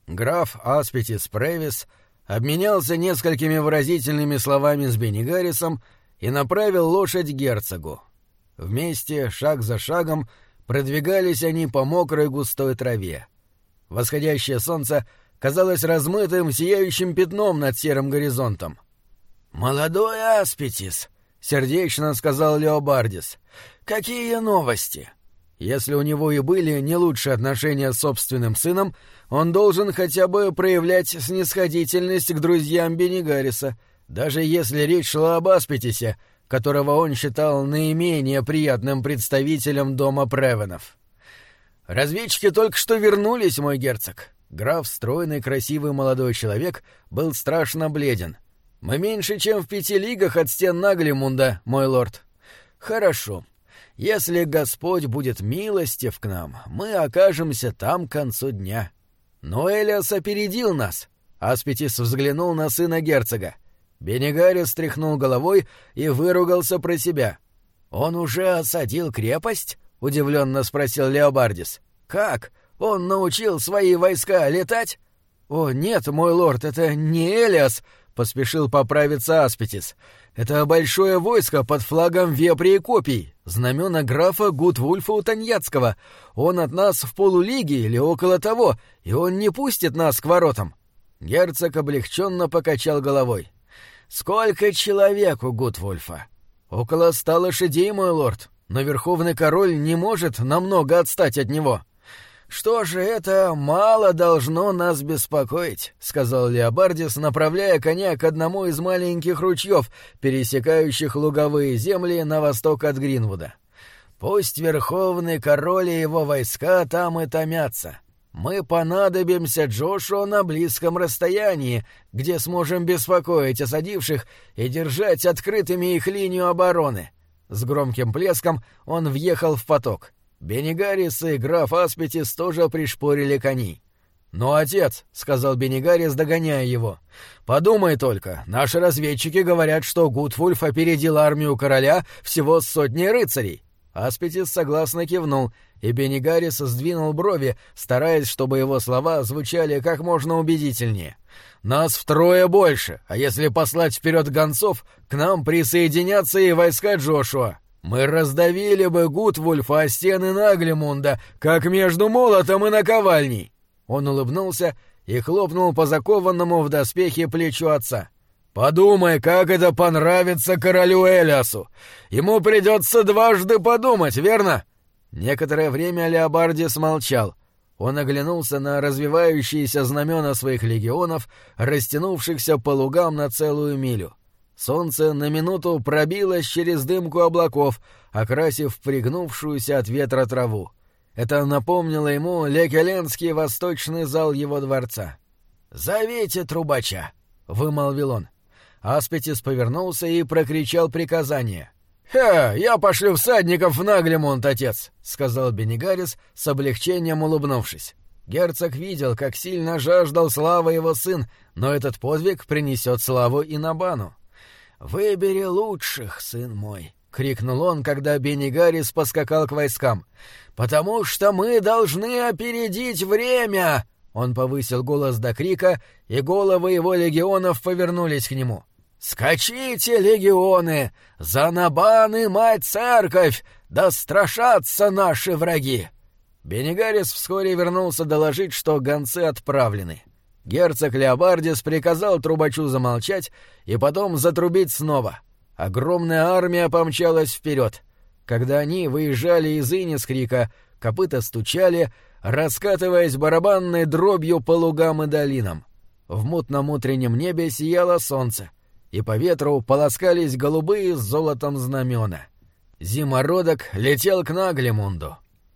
граф Аспетис Превис обменялся несколькими выразительными словами с Беннигарисом и направил лошадь к герцогу. Вместе, шаг за шагом, продвигались они по мокрой густой траве. Восходящее солнце казалось размытым, сияющим пятном над серым горизонтом. «Молодой Аспетис», — сердечно сказал Леобардис, — «какие новости?» Если у него и были не лучшие отношения с собственным сыном, он должен хотя бы проявлять снисходительность к друзьям Беннигариса, даже если речь шла об Аспетисе, которого он считал наименее приятным представителем дома Превенов. «Разведчики только что вернулись, мой герцог». Граф, стройный, красивый молодой человек, был страшно бледен. «Мы меньше, чем в 5 лигах от стен Наглимунда, мой лорд». «Хорошо. Если Господь будет милостив к нам, мы окажемся там к концу дня». Но Элиас опередил нас. Аспетис взглянул на сына герцога. Беннигарис тряхнул головой и выругался про себя. «Он уже осадил крепость?» — удивленно спросил Леобардис. «Как? Он научил свои войска летать?» «О, нет, мой лорд, это не Элиас», — поспешил поправиться Аспетис. «Это большое войско под флагом вепри и копий, знамена графа Гутвульфа Утаньяцкого. Он от нас в полулиге или около того, и он не пустит нас к воротам». Герцог облегченно покачал головой. «Сколько человек у Гутвульфа?» «Около 100 лошадей, мой лорд, но верховный король не может намного отстать от него». «Что же это мало должно нас беспокоить», — сказал Леобардис, направляя коня к одному из маленьких ручьев, пересекающих луговые земли на восток от Гринвуда. «Пусть верховный король и его войска там и томятся. Мы понадобимся Джошуа на близком расстоянии, где сможем беспокоить осадивших и держать открытыми их линию обороны». С громким плеском он въехал в поток. Беннигарис и граф Аспетис тоже пришпорили коней. «Ну, отец», — сказал Беннигарис, догоняя его, — «подумай только, наши разведчики говорят, что Гутвульф опередил армию короля всего 100 рыцарей». Аспетис согласно кивнул, и Беннигарис сдвинул брови, стараясь, чтобы его слова звучали как можно убедительнее. «Нас втрое больше, а если послать вперед гонцов, к нам присоединятся и войска Джошуа. Мы раздавили бы Гутвульфа о стены Наглимунда, как между молотом и наковальней». Он улыбнулся и хлопнул по закованному в доспехи плечу отца. «Подумай, как это понравится королю Элиасу. Ему придется дважды подумать, верно?» Некоторое время Леобардис молчал. Он оглянулся на развивающиеся знамена своих легионов, растянувшихся по лугам на целую милю. Солнце на минуту пробилось через дымку облаков, окрасив пригнувшуюся от ветра траву. Это напомнило ему Лекеленский восточный зал его дворца. «Зовите трубача», — вымолвил он. Аспетис повернулся и прокричал приказание. «Я пошлю всадников в Наглимунд, отец», — сказал Беннигарис, с облегчением улыбнувшись. Герцог видел, как сильно жаждал славы его сын, но этот подвиг принесет славу и Набану. «Выбери лучших, сын мой», — крикнул он, когда Беннигарис поскакал к войскам. «Потому что мы должны опередить время!» Он повысил голос до крика, и головы его легионов повернулись к нему. «Скачите, легионы! За Набан и мать-церковь! Да страшатся наши враги!» Беннигарис вскоре вернулся доложить, что гонцы отправлены. Герцог Леобардис приказал трубачу замолчать и потом затрубить снова. Огромная армия помчалась вперед. Когда они выезжали из Инискрика, копыта стучали, раскатываясь барабанной дробью по лугам и долинам. В мутном утреннем небе сияло солнце, и по ветру полоскались голубые с золотом знамена. Зимородок летел к Наглимунду.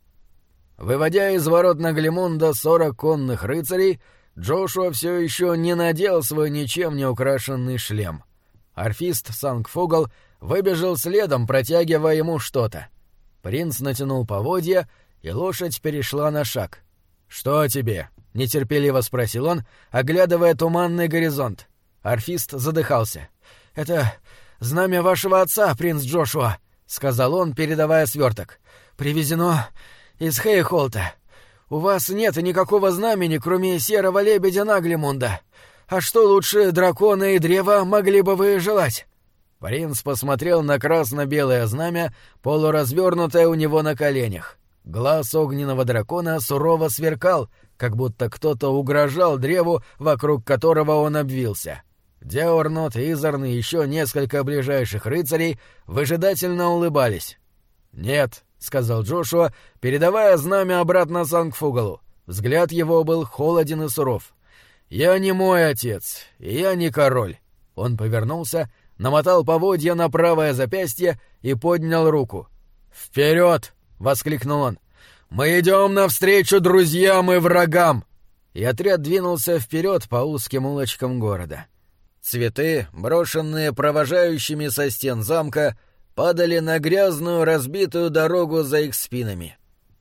Выводя из ворот Наглимунда 40 конных рыцарей, Джошуа все еще не надел свой ничем не украшенный шлем. Орфист Сангфугл выбежал следом, протягивая ему что-то. Принц натянул поводья, и лошадь перешла на шаг. «Что тебе?» — нетерпеливо спросил он, оглядывая туманный горизонт. Орфист задыхался. «Это знамя вашего отца, принц Джошуа», — сказал он, передавая сверток. «Привезено из Хейхолта. у вас нет никакого знамени, кроме серого лебедя Наглимунда. А что лучше дракона и древа могли бы вы желать?» Принц посмотрел на красно-белое знамя, полуразвернутое у него на коленях. Глаз огненного дракона сурово сверкал, как будто кто-то угрожал древу, вокруг которого он обвился. Диорнот, Изарн и еще несколько ближайших рыцарей выжидательно улыбались. «Нет», — сказал Джошуа, передавая знамя обратно Сангфугалу. Взгляд его был холоден и суров. «Я не мой отец, и я не король». Он повернулся, намотал поводья на правое запястье и поднял руку. «Вперед!» — воскликнул он. «Мы идем навстречу друзьям и врагам!» И отряд двинулся вперед по узким улочкам города. Цветы, брошенные провожающими со стен замка, падали на грязную разбитую дорогу за их спинами.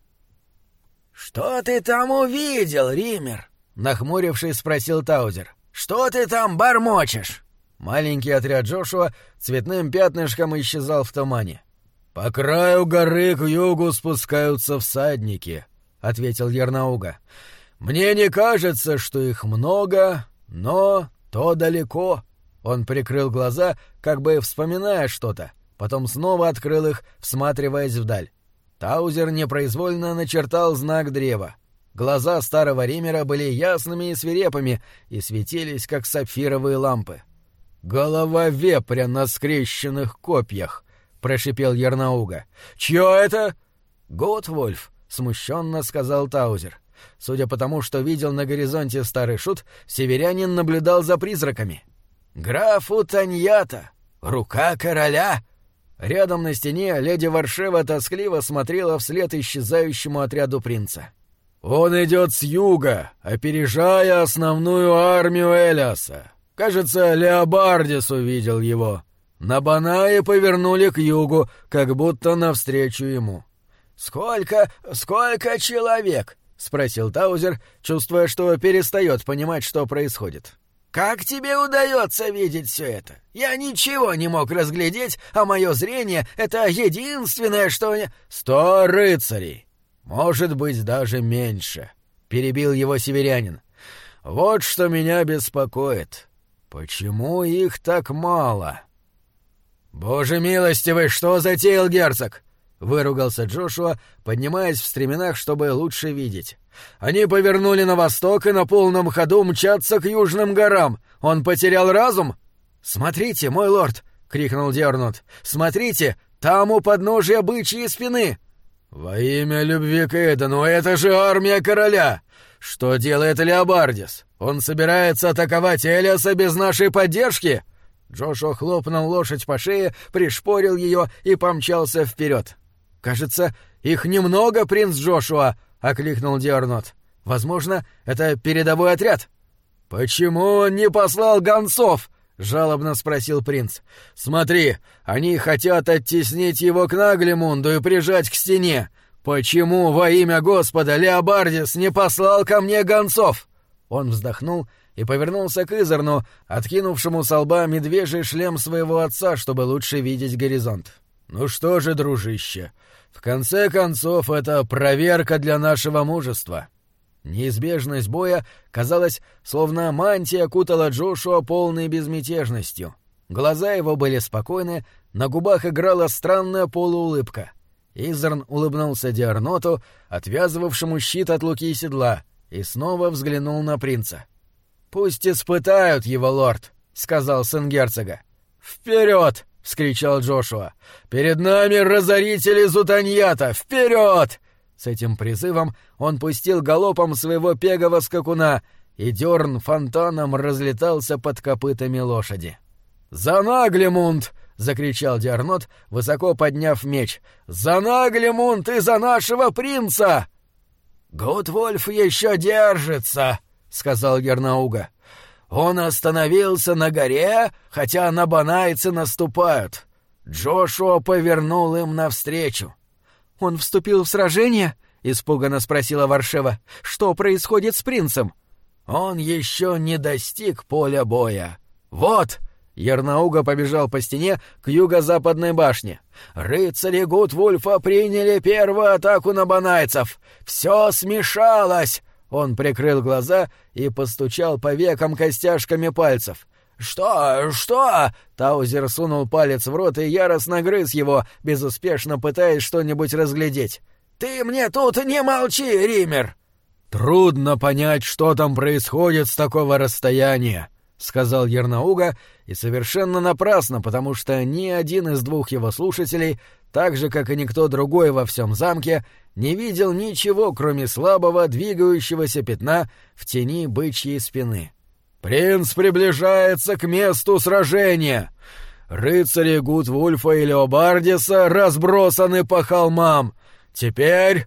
«Что ты там увидел, Риммер?» — нахмурившись, спросил Таузер. «Что ты там бормочешь?» Маленький отряд Джошуа цветным пятнышком исчезал в тумане. «По краю горы к югу спускаются всадники», — ответил Ярнауга. «Мне не кажется, что их много, но то далеко». Он прикрыл глаза, как бы вспоминая что-то, потом снова открыл их, всматриваясь вдаль. Таузер непроизвольно начертал знак древа. Глаза старого Риммера были ясными и свирепыми и светились, как сапфировые лампы. «Голова вепря на скрещенных копьях», — прошипел Ярнауга. «Чье это?» «Готвольф», — смущенно сказал Таузер. Судя по тому, что видел на горизонте старый шут, северянин наблюдал за призраками. «Граф Утаньята! Рука короля!» Рядом на стене леди Варшева тоскливо смотрела вслед исчезающему отряду принца. «Он идет с юга, опережая основную армию Элиаса. Кажется, Леобардис увидел его. На Банае повернули к югу, как будто навстречу ему». «Сколько человек?» — спросил Таузер, чувствуя, что перестает понимать, что происходит. «Как тебе удается видеть все это? Я ничего не мог разглядеть, а мое зрение — это единственное, что...» «100 рыцарей! Может быть, даже меньше», — перебил его северянин. «Вот что меня беспокоит. Почему их так мало?» «Боже милостивый, что затеял герцог?» — выругался Джошуа, поднимаясь в стременах, чтобы лучше видеть. «Они повернули на восток и на полном ходу мчатся к южным горам. Он потерял разум?» «Смотрите, мой лорд!» — крикнул Диорнот. «Смотрите, там у подножия бычьей спины!» «Во имя любви к Эйдену, это же армия короля! Что делает Леобардис? Он собирается атаковать Элиаса без нашей поддержки?» Джошуа хлопнул лошадь по шее, пришпорил ее и помчался вперед. «Кажется, их немного, принц Джошуа!» — окликнул Диорнот. «Возможно, это передовой отряд». «Почему он не послал гонцов?» — жалобно спросил принц. «Смотри, они хотят оттеснить его к Наглимунду и прижать к стене. Почему во имя Господа Леобардис не послал ко мне гонцов?» Он вздохнул и повернулся к Изарну, откинувшему со лба медвежий шлем своего отца, чтобы лучше видеть горизонт. «Ну что же, дружище, в конце концов, это проверка для нашего мужества». Неизбежность боя, казалось, словно мантия окутала Джошуа полной безмятежностью. Глаза его были спокойны, на губах играла странная полуулыбка. Изарн улыбнулся Диорноту, отвязывавшему щит от луки седла, и снова взглянул на принца. «Пусть испытают его, лорд», — сказал сын герцога. «Вперед!» — вскричал Джошуа. «Перед нами разорители Зутаньята! Вперед!» С этим призывом он пустил галопом своего пегого скакуна, и дерн фонтаном разлетался под копытами лошади. «За Наглимунд!» — закричал Диорнот, высоко подняв меч. «За Наглимунд и за нашего принца!» «Готвольф еще держится!» — сказал Ярнауга. «Он остановился на горе, хотя на банайцы наступают. Джошуа повернул им навстречу». «Он вступил в сражение?» — испуганно спросила Варшева. «Что происходит с принцем?» «Он еще не достиг поля боя. Вот!» — Ярнауга побежал по стене к юго-западной башне. «Рыцари Гутвульфа приняли первую атаку на банайцев! Все смешалось!» Он прикрыл глаза и постучал по векам костяшками пальцев. «Что? Что?» Таузер сунул палец в рот и яростно грыз его, безуспешно пытаясь что-нибудь разглядеть. «Ты мне тут не молчи, Риммер!» «Трудно понять, что там происходит с такого расстояния», — сказал Ярнауга, и совершенно напрасно, потому что ни один из двух его слушателей, так же, как и никто другой во всем замке, не видел ничего, кроме слабого двигающегося пятна в тени бычьей спины. «Принц приближается к месту сражения! Рыцари Гутвульфа и Леобардиса разбросаны по холмам! Теперь...»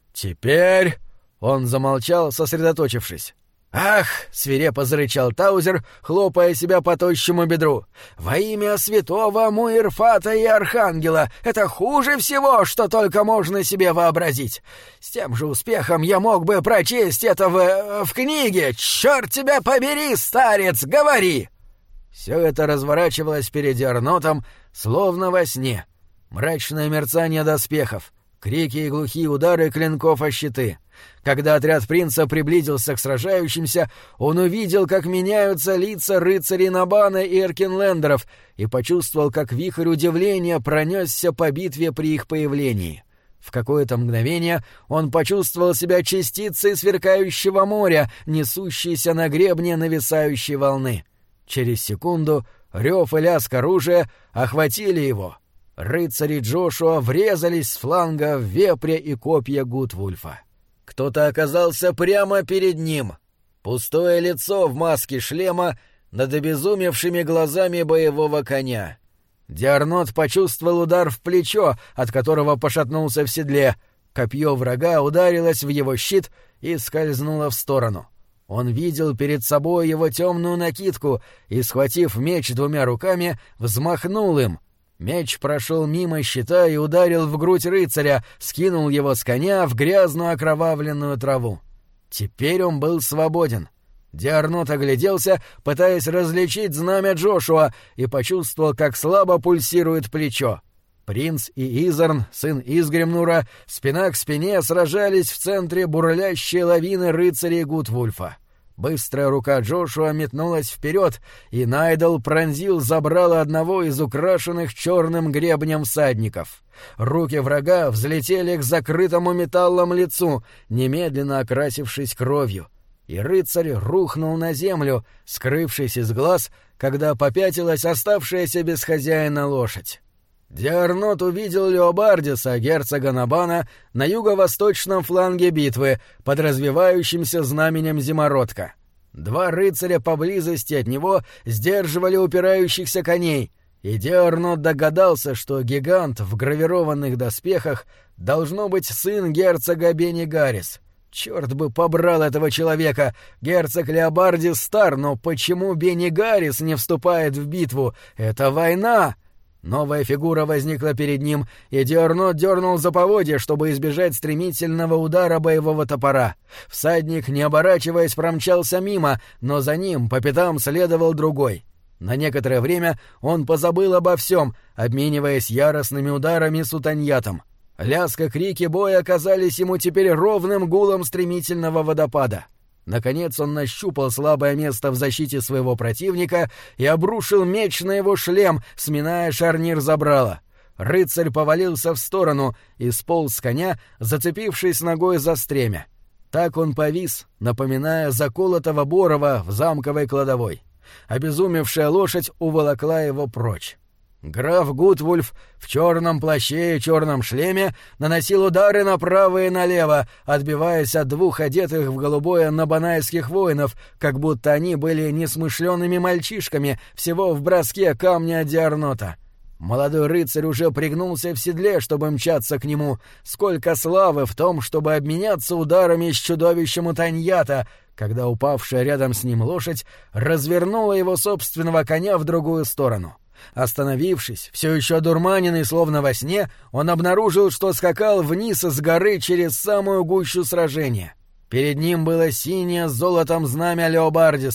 Он замолчал, сосредоточившись. «Ах!» — свирепо зарычал Таузер, хлопая себя по тощему бедру. «Во имя святого Муирфата и Архангела! Это хуже всего, что только можно себе вообразить! С тем же успехом я мог бы прочесть это в книге! Черт тебя побери, старец, говори!» Все это разворачивалось перед Ярнотом, словно во сне. Мрачное мерцание доспехов, крики и глухие удары клинков о щиты. Когда отряд принца приблизился к сражающимся, он увидел, как меняются лица рыцарей Набана и Эркинлендеров, и почувствовал, как вихрь удивления пронесся по битве при их появлении. В какое-то мгновение он почувствовал себя частицей сверкающего моря, несущейся на гребне нависающей волны. Через секунду рев и лязг оружия охватили его. Рыцари Джошуа врезались с фланга в вепря и копья Гутвульфа. Кто-то оказался прямо перед ним. Пустое лицо в маске шлема над обезумевшими глазами боевого коня. Диарнот почувствовал удар в плечо, от которого пошатнулся в седле. Копье врага ударилось в его щит и скользнуло в сторону. Он видел перед собой его темную накидку и, схватив меч двумя руками, взмахнул им. Меч прошел мимо щита и ударил в грудь рыцаря, скинул его с коня в грязную окровавленную траву. Теперь он был свободен. Диарнот огляделся, пытаясь различить знамя Джошуа, и почувствовал, как слабо пульсирует плечо. Принц и Изорн, сын Изгримнура, спина к спине сражались в центре бурлящей лавины рыцарей Гутвульфа. Быстрая рука Джошуа метнулась вперед, и Найдл пронзил забрало одного из украшенных черным гребнем всадников. Руки врага взлетели к закрытому металлом лицу, немедленно окрасившись кровью, и рыцарь рухнул на землю, скрывшись из глаз, когда попятилась оставшаяся без хозяина лошадь. Диарнот увидел Леобардиса, герцога Набана, на юго-восточном фланге битвы, под развивающимся знаменем зимородка. Два рыцаря поблизости от него сдерживали упирающихся коней, и Диарнот догадался, что гигант в гравированных доспехах должно быть сын герцога Бенигарис. Черт бы побрал этого человека! Герцог Леобардис стар, но почему Бенигарис не вступает в битву? Это война! Новая фигура возникла перед ним, и Диарнот дернул за поводья, чтобы избежать стремительного удара боевого топора. Всадник, не оборачиваясь, промчался мимо, но за ним по пятам следовал другой. На некоторое время он позабыл обо всем, обмениваясь яростными ударами с утаньятом. Лязг и крики боя оказались ему теперь ровным гулом стремительного водопада. Наконец он нащупал слабое место в защите своего противника и обрушил меч на его шлем, сминая шарнир забрала. Рыцарь повалился в сторону и сполз с коня, зацепившись ногой за стремя. Так он повис, напоминая заколотого Борова в замковой кладовой. Обезумевшая лошадь уволокла его прочь. Граф Гутвульф в черном плаще и черном шлеме наносил удары направо и налево, отбиваясь от двух одетых в голубое набанайских воинов, как будто они были несмышленными мальчишками, всего в броске камня от Диарнота. Молодой рыцарь уже пригнулся в седле, чтобы мчаться к нему. Сколько славы в том, чтобы обменяться ударами с чудовищем Утаньята, когда упавшая рядом с ним лошадь развернула его собственного коня в другую сторону. Остановившись, все еще одурманенный, словно во сне, он обнаружил, что скакал вниз с горы через самую гущу сражения. Перед ним было синее с золотом знамя Леобардиса.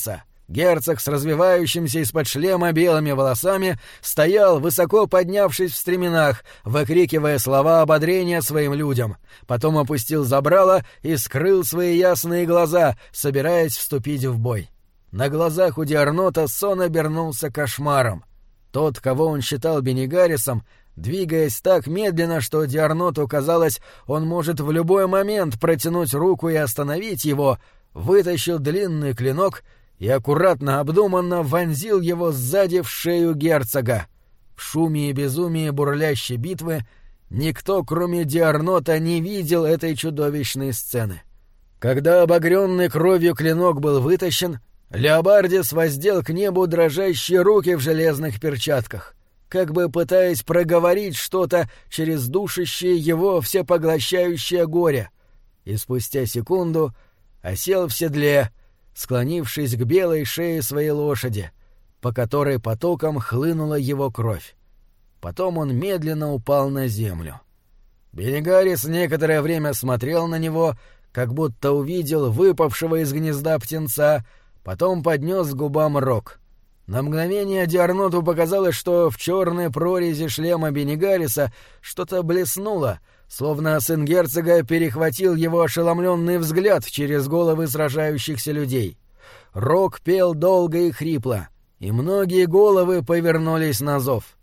Герцог с развивающимся из-под шлема белыми волосами стоял, высоко поднявшись в стременах, выкрикивая слова ободрения своим людям. Потом опустил забрало и скрыл свои ясные глаза, собираясь вступить в бой. На глазах у Диарнота сон обернулся кошмаром. Тот, кого он считал Бенигарисом, двигаясь так медленно, что Диарноту казалось, он может в любой момент протянуть руку и остановить его, вытащил длинный клинок и аккуратно, обдуманно вонзил его сзади в шею герцога. В шуме и безумии бурлящей битвы никто, кроме Диарнота, не видел этой чудовищной сцены. Когда обогренный кровью клинок был вытащен, Леобардис воздел к небу дрожащие руки в железных перчатках, как бы пытаясь проговорить что-то через душащее его всепоглощающее горе, и спустя секунду осел в седле, склонившись к белой шее своей лошади, по которой потоком хлынула его кровь. Потом он медленно упал на землю. Бенигарис некоторое время смотрел на него, как будто увидел выпавшего из гнезда птенца, потом поднес к губам рог. На мгновение Диарноту показалось, что в черной прорези шлема Бенигариса что-то блеснуло, словно сын герцога перехватил его ошеломленный взгляд через головы сражающихся людей. Рог пел долго и хрипло, и многие головы повернулись на зов.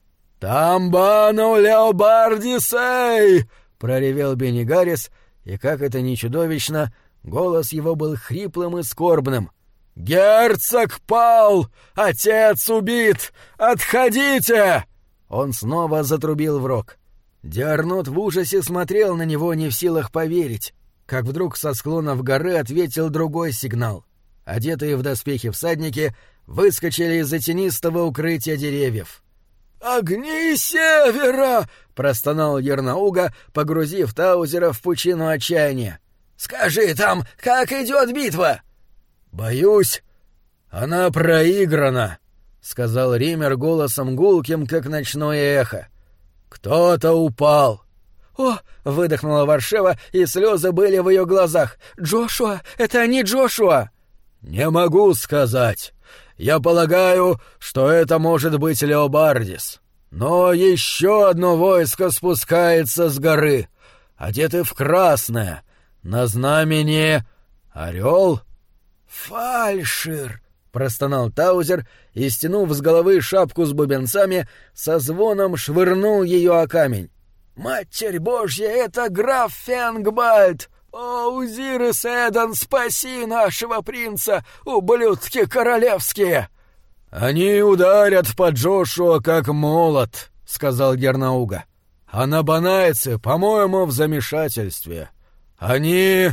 «Тамбану Леобардисей!» — проревел Бенигарис, и, как это ни чудовищно, голос его был хриплым и скорбным. «Герцог пал! Отец убит! Отходите!» Он снова затрубил в рог. Диарнот в ужасе смотрел на него, не в силах поверить, как вдруг со склонов горы ответил другой сигнал. Одетые в доспехи всадники выскочили из-за тенистого укрытия деревьев. «Огни севера!» — простонал Ернауга, погрузив Таузера в пучину отчаяния. «Скажи там, как идет битва?» «Боюсь, она проиграна», — сказал Ример голосом гулким, как ночное эхо. «Кто-то упал». «О!» — выдохнула Варшева, и слезы были в ее глазах. «Джошуа! Это не Джошуа!» «Не могу сказать. Я полагаю, что это может быть Леобардис. Но еще одно войско спускается с горы, одеты в красное, на знамени орел». «Фальшир!» — простонал Таузер и, стянув с головы шапку с бубенцами, со звоном швырнул ее о камень. «Матерь Божья, это граф Фенгбальд! О, Узирис Эдан, спаси нашего принца, ублюдки королевские!» «Они ударят по Джошуа, как молот», — сказал Гернауга. «А на Банайце, по-моему, в замешательстве. Они...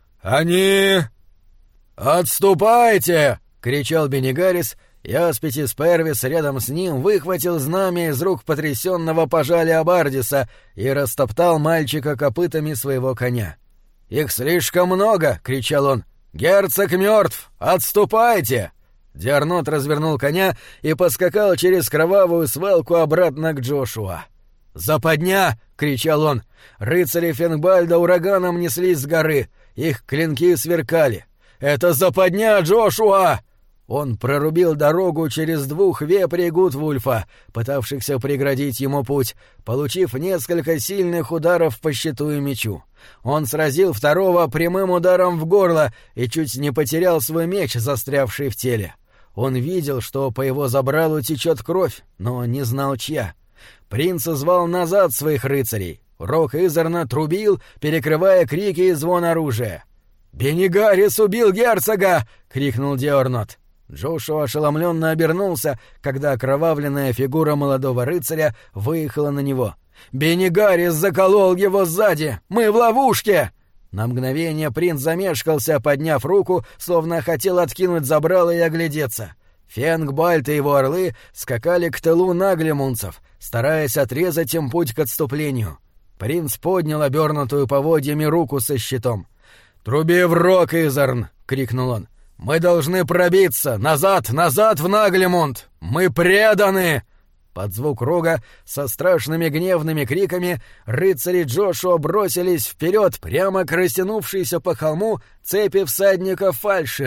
«Отступайте!» — кричал Бенигарис, и Аспетис Первис рядом с ним выхватил знамя из рук потрясенного пажа Леобардиса и растоптал мальчика копытами своего коня. «Их слишком много!» — кричал он. «Герцог мертв! Отступайте!» Диарнот развернул коня и поскакал через кровавую свалку обратно к Джошуа. «Западня!» — кричал он. Рыцари Фенгбальда ураганом неслись с горы, их клинки сверкали. «Это западня, Джошуа!» Он прорубил дорогу через двух вепрей Гутвульфа, пытавшихся преградить ему путь, получив несколько сильных ударов по щиту и мечу. Он сразил второго прямым ударом в горло и чуть не потерял свой меч, застрявший в теле. Он видел, что по его забралу течет кровь, но не знал, чья. Принц звал назад своих рыцарей. Рог Изерна трубил, перекрывая крики и звон оружия. «Бенигарис убил герцога!» — крикнул Диарнот. Джошуа ошеломленно обернулся, когда окровавленная фигура молодого рыцаря выехала на него. «Бенигарис заколол его сзади! Мы в ловушке!» На мгновение принц замешкался, подняв руку, словно хотел откинуть забрало и оглядеться. Фенгбальд и его орлы скакали к тылу наглемунцев, стараясь отрезать им путь к отступлению. Принц поднял обернутую поводьями руку со щитом. «Труби в рог, Изерн!» — крикнул он. «Мы должны пробиться! Назад, назад в Наглемунд! Мы преданы!» Под звук рога со страшными гневными криками рыцари Джошуа бросились вперед прямо к растянувшейся по холму цепи всадников Фальшира.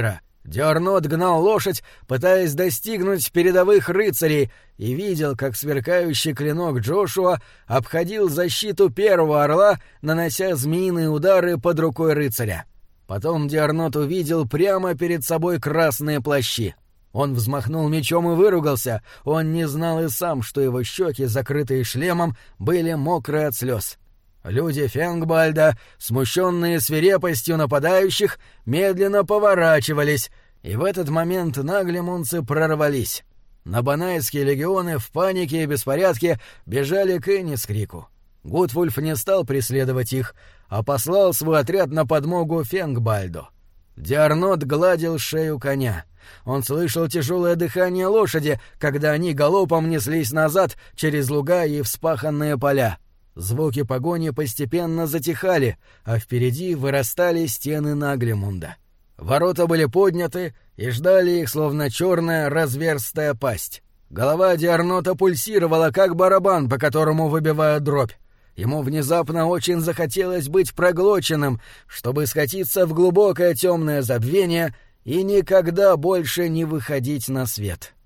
Диарнот гнал лошадь, пытаясь достигнуть передовых рыцарей, и видел, как сверкающий клинок Джошуа обходил защиту первого орла, нанося змеиные удары под рукой рыцаря. Потом Диарнот увидел прямо перед собой красные плащи. Он взмахнул мечом и выругался. Он не знал и сам, что его щеки, закрытые шлемом, были мокрые от слез. Люди Фенгбальда, смущенные свирепостью нападающих, медленно поворачивались, и в этот момент наглимунцы прорвались. Набанайские легионы в панике и беспорядке бежали к Энискрику. Гутвульф не стал преследовать их, а послал свой отряд на подмогу Фенгбальду. Диарнот гладил шею коня. Он слышал тяжелое дыхание лошади, когда они галопом неслись назад через луга и вспаханные поля. Звуки погони постепенно затихали, а впереди вырастали стены Наглимунда. Ворота были подняты и ждали их, словно черная разверстая пасть. Голова Диарнота пульсировала, как барабан, по которому выбивают дробь. Ему внезапно очень захотелось быть проглоченным, чтобы скатиться в глубокое темное забвение и никогда больше не выходить на свет.